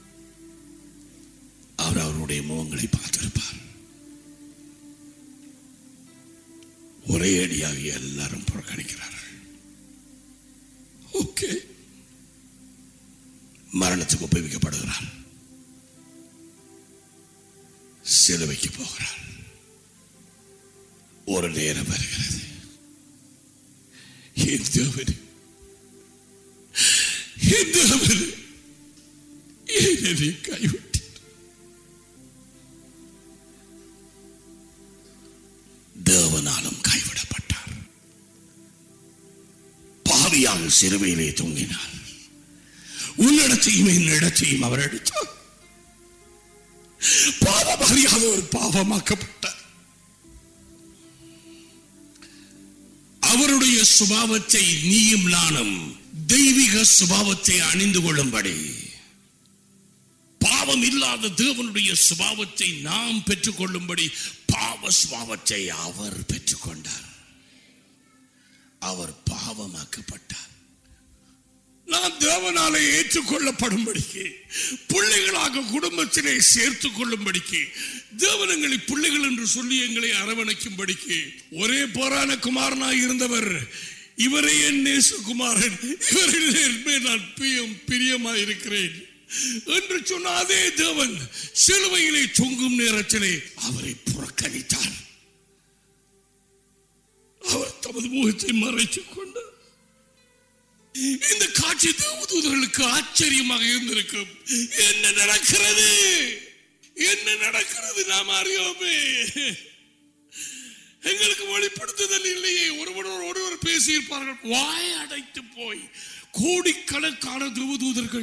அவர் அவருடைய முகங்களை பார்த்திருப்பார். ஒரே அடியாக எல்லாரும் புறக்கணிக்கிறார்கள். ஓகே, மரணத்துக்கு ஒப்புவிக்கப்படுகிறார், சிலுவைக்கு போகிறார். ஒரு நேரம் வருகிறது, என் தேவனே, என் தேவனே, ஏன் என்னை கைவிட்டீர்? தேவனாலும் கைவிடப்பட்டார். பாவியாக சிலுவையிலே தொங்கினார். உன்னிடத்தையும் என்னிடத்தையும் அவர் அடித்தார். பாவம் அறியாத ஒரு பாவமாக்கப்பட்டார். அவருடைய சுபாவத்தை நீயும் நானும் தெய்வீக சுபாவத்தை அணிந்து கொள்ளும்படி, பாவம் இல்லாத தேவனுடைய சுபாவத்தை நாம் பெற்றுக் கொள்ளும்படி பாவ சுபாவத்தை அவர் பெற்றுக்கொண்டார். அவர் பாவமாக்கப்பட்டார். நாம் தேவனாலே ஏற்றுக்கொள்ளப்படும்படிக்கு, பிள்ளைகளாக குடும்பத்திலே சேர்த்துக் கொள்ளும்படிக்கு, தேவனங்களை பிள்ளைகள் என்று சொல்லி எங்களை அரவணைக்கும்படிக்கு ஒரே போரான குமாரனாய் இருந்தவர் இவரே என் நேசகுமாரன், இவரிலே நான் பிரியம் பிரியமாயிருக்கிறேன் என்று சொன்ன அதே தேவன் சிலுவையிலே தொங்கும் நேரத்திலே அவரை புறக்கணித்தார். அவர் தமது முகத்தை மறைத்துக் கொண்டார். இந்த காட்சி தேவதூதர்களுக்கு ஆச்சரியமாக இருந்திருக்கும். என்ன நடக்கிறது, என்ன நடக்கிறது நாம் அறியோமே, எங்களுக்கு வெளிப்படுத்துதல் இல்லையே. ஒருவர் ஒருவர் பேசியிருப்பார்கள், வாய் அடைத்து போய் கோடிக்கணக்கான தேவதூதர்கள்,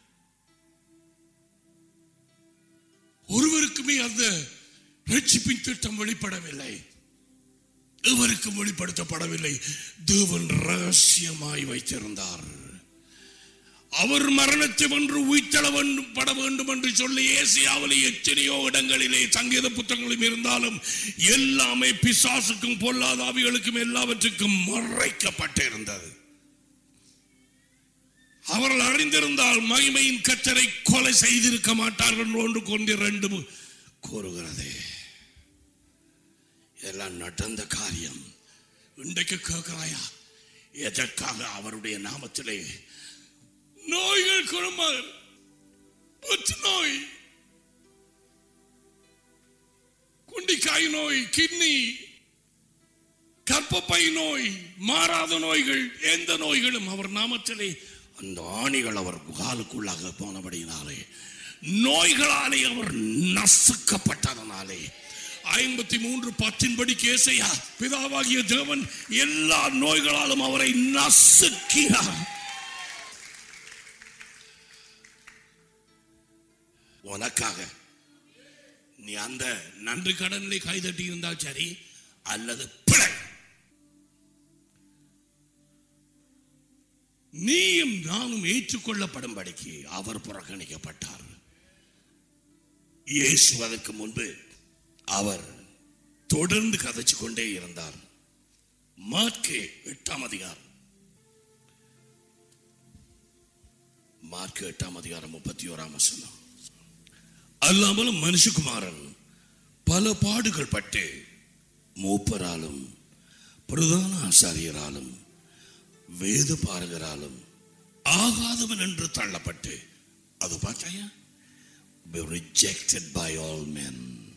ஒருவருக்குமே அந்த ரட்சிப்பின் திட்டம் வெளிப்படவில்லை, எவருக்கும் வெளிப்படுத்தப்படவில்லை. தேவன் ரகசியமாய் வைத்திருந்தார். அவர் மரணத்தை வென்று உயிர்த்தெழப்பட வேண்டும் என்று சொல்லி ஏசியாவிலே எத்தனையோ இடங்களிலே சங்கீத புத்தகங்களும் இருந்தாலும் எல்லாமே பிசாசுக்கும் பொல்லாத ஆவிகளுக்கும் எல்லாவற்றுக்கும் மறைக்கப்பட்டிருந்தது. அவர்கள் அறிந்திருந்தால் மகிமையின் கர்த்தரை கொலை செய்திருக்க மாட்டார்கள் ஒன்று கொண்டு ரெண்டு கூறுகிறது. இதெல்லாம் நடந்த காரியம். இன்றைக்கு கேட்கிறாயா, எதற்காக அவருடைய நாமத்திலே நோய்கள் குணமா, புற்று நோய், குண்டிக்காய் நோய், கிட்னி, கர்ப்பப்பை நோய், மாறாத நோய்கள், எந்த நோய்களும் அவர் நாமத்திலே, அந்த ஆணிகள் அவர் காலுக்குள்ளாக போனபடியினாலே, நோய்களாலே அவர் நசுக்கப்பட்டதனாலே, ஐம்பத்தி மூன்று பத்தின்படி கேசையா பிதாவாகிய தேவன் எல்லா நோய்களாலும் அவரை நசுக்கினார். உனக்காக நீ அந்த நன்றி கடனிலே கைதட்டி இருந்தால் சரி அல்லது பிழை, நீயும் நானும் ஏற்றுக்கொள்ளப்படும்படிக்கு அவர் புறக்கணிக்கப்பட்டார். இயேசுவதற்கு முன்பு அவர் தொடர்ந்து கதைச்சு கொண்டே இருந்தார். மார்க்கு எட்டாம் அதிகாரம் மார்க்கு எட்டாம் அதிகாரம் முப்பத்தி ஓராம் வசனம். அல்லாமலும் மனுஷகுமாரன் பல பாடுகள் பட்டு மூப்பராலும் பிரதான ஆசாரியராலும் வேத பாரகராலும் ஆகாதவன் என்று தள்ளப்பட்டு, அது பார்த்தாயா, rejected by all men,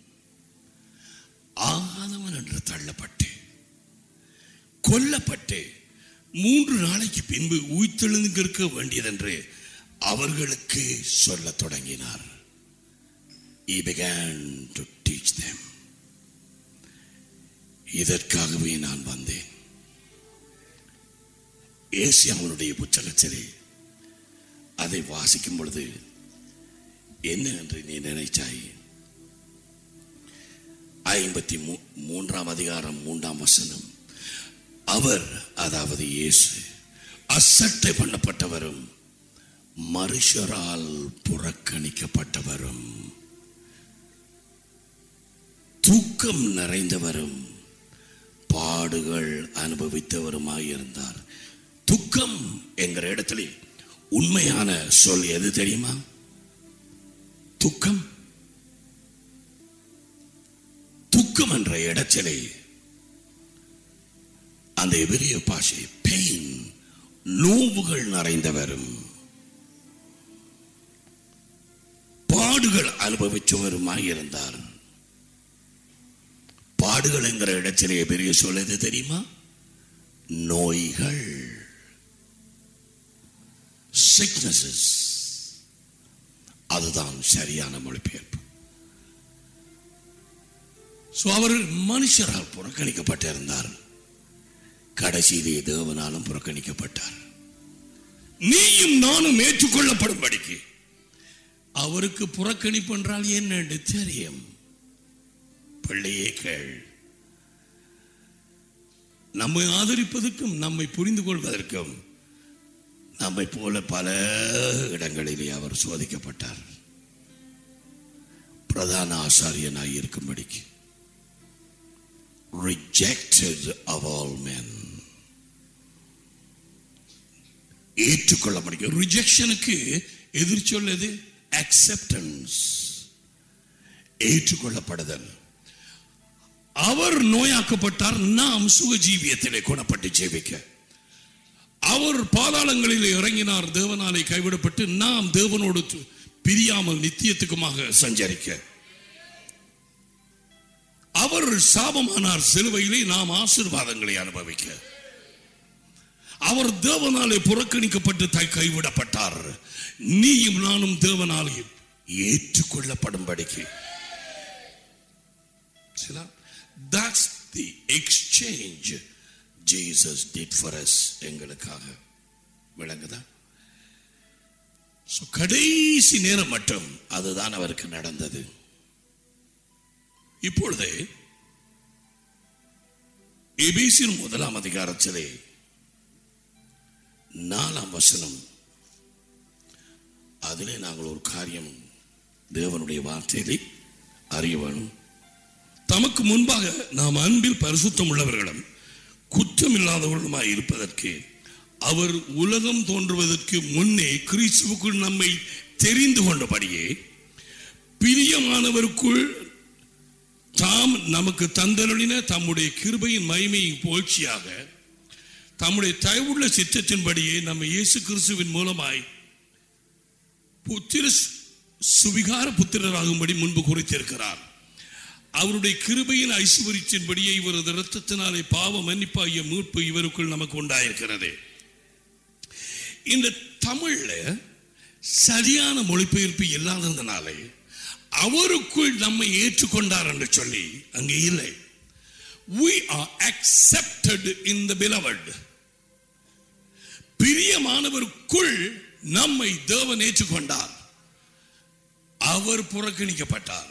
ஆகாதவன் என்று தள்ளப்பட்டு கொல்லப்பட்டு மூன்று நாளைக்கு பின்பு உயிர்த்தெழுந்திருக்க வேண்டியதென்று அவர்களுக்கு சொல்ல தொடங்கினார். He began to teach them. இதற்காகவே நான் வந்தேன். ஏசாயாவுடைய புத்தகத்திலே அதை வாசிக்கும் பொழுது என்ன என்று நீ நினைச்சாய்? ஐம்பத்தி மூன்றாம் அதிகாரம் மூன்றாம் வசனம், அவர், அதாவது இயேசு, அசட்டை பண்ணப்பட்டவரும் மனுஷரால் புறக்கணிக்கப்பட்டவரும் தூக்கம் நிறைந்தவரும் பாடுகள் அனுபவித்தவருமாயிருந்தார். துக்கம் என்கிற இடத்துல உண்மையான சொல் எது தெரியுமா? துக்கம். துக்கம் என்ற இடத்திலே அந்த எபிரிய பாஷை பெயின், நோவுகள் நிறைந்தவரும் பாடுகள் அனுபவிச்சவருமாய் இருந்தார். பாடுகள் என்கிற இடத்திலே பெரிய சொல் எது தெரியுமா? நோய்கள், sicknesses. அதுதான் சரியான மொழிபெயர்ப்பு. அவர் மனுஷரால் புறக்கணிக்கப்பட்டிருந்தார், கடைசியிலே தேவனாலும் புறக்கணிக்கப்பட்டார். நீயும் நானும் ஏற்றுக்கொள்ளப்படும்படிக்கு அவருக்கு புறக்கணிப்பு என்றால் என்ன என்று தெரியும். பிள்ளையே கேள், நம்மை ஆதரிப்பதற்கும் நம்மை புரிந்து கொள்வதற்கும் நம்மை போல பல இடங்களிலே அவர் சோதிக்கப்பட்டார். பிரதான ஆசாரியனாய் இருக்கும்படிக்கு rejected of all men, ஏற்றுக்கொள்ளப்படிக்க. ரிஜெக்ஷனுக்கு எதிர்ச்சொல் எது? அக்செப்டன்ஸ், ஏற்றுக்கொள்ளப்படுதல். அவர் நோயாக்கப்பட்டார், நாம் சுகஜீவியத்திலே குணப்பட்டு ஜீவிக்க. அவர் பாதாளங்களில் இறங்கினார், தேவனாலே கைவிடப்பட்டு நாம் தேவனோடு பிரியாமல் நித்தியத்துக்குமாக சஞ்சரிக்க. அவர் சாபமானார் சிலுவையிலே, நாம் ஆசீர்வாதங்களை அனுபவிக்க. அவர் தேவனாலே புறக்கணிக்கப்பட்டு கைவிடப்பட்டார், நீயும் நானும் தேவனாலே ஏற்றுக்கொள்ளப்படும்படிக்கு. That's the exchange Jesus did for us. எங்களுக்காக. விளங்குதா? கடைசி நேரம் மட்டும் அதுதான் அவருக்கு நடந்தது. இப்பொழுது எபேசியர் முதலாம் அதிகாரத்திலே நாலாம் வசனம், அதிலே நாங்கள் ஒரு காரியம் தேவனுடைய வார்த்தையை அறிய வேணும். தமக்கு முன்பாக நாம் அன்பில் பரிசுத்தம் உள்ளவர்களும் குற்றமில்லாதவர்களுமாய் இருப்பதற்கு அவர் உலகம் தோன்றுவதற்கு முன்னே கிறிஸ்துவுக்குள் நம்மை தெரிந்து கொண்டபடியே பிரியமானவருக்குள் தாம் நமக்கு தந்தருளின தம்முடைய கிருபையின் மகிமையின் புகழ்ச்சியாக தம்முடைய தயவுள்ள சித்தத்தின்படியே நம்ம இயேசு கிறிஸ்துவின் மூலமாய் புத்திர சுவிகார புத்திரராகும்படி முன்பு குறித்திருக்கிறார். அவருடைய கிருபையின் ஐசுவரியத்தின்படியே இவரது இரத்தத்தினாலே பாவ மன்னிப்பாகிய மீட்பு இவருக்குள் நமக்கு உண்டாயிருக்கிறது. இந்த தமிழ்ல சரியான மொழிபெயர்ப்பு இல்லாததுனாலே அவருக்குள் நம்மை ஏற்றுக்கொண்டார் என்று சொல்லி அங்கே இல்லை. We are accepted in the beloved. பிரியமானவருக்குள் நம்மை தேவன் ஏற்றுக்கொண்டார். அவர் புறக்கணிக்கப்பட்டார்.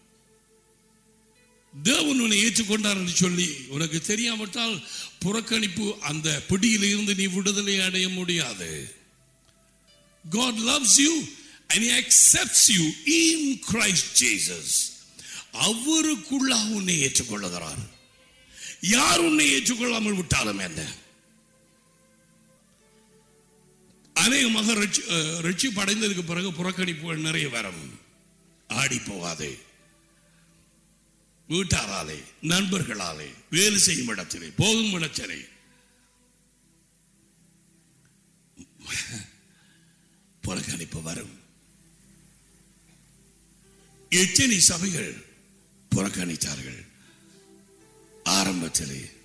தேவன் உன்னை ஏற்றுக்கொண்டார் என்று சொல்லி உனக்கு தெரியாவிட்டால் புறக்கணிப்பு அந்த பிடியில் இருந்து நீ விடுதலை அடைய முடியாது. God loves you and he accepts you in Christ Jesus. அவருக்குள்ளாக உன்னை ஏற்றுக்கொள்ளுகிறார். யார் உன்னை ஏற்றுக்கொள்ளாமல் விட்டாலும் என்ன? அநேகமாக ரட்சிப்பு அடைந்ததுக்கு பிறகு புறக்கணிப்புகள் நிறைய வரும். ஆடி போகாதே. வீட்டாராலே, நண்பர்களாலே, வேலை செய்யும் இடத்திலே, போகும் இடத்திலே புறக்கணிப்பு வரும். எத்தனை சபைகள் புறக்கணித்தார்கள் ஆரம்பத்திலே.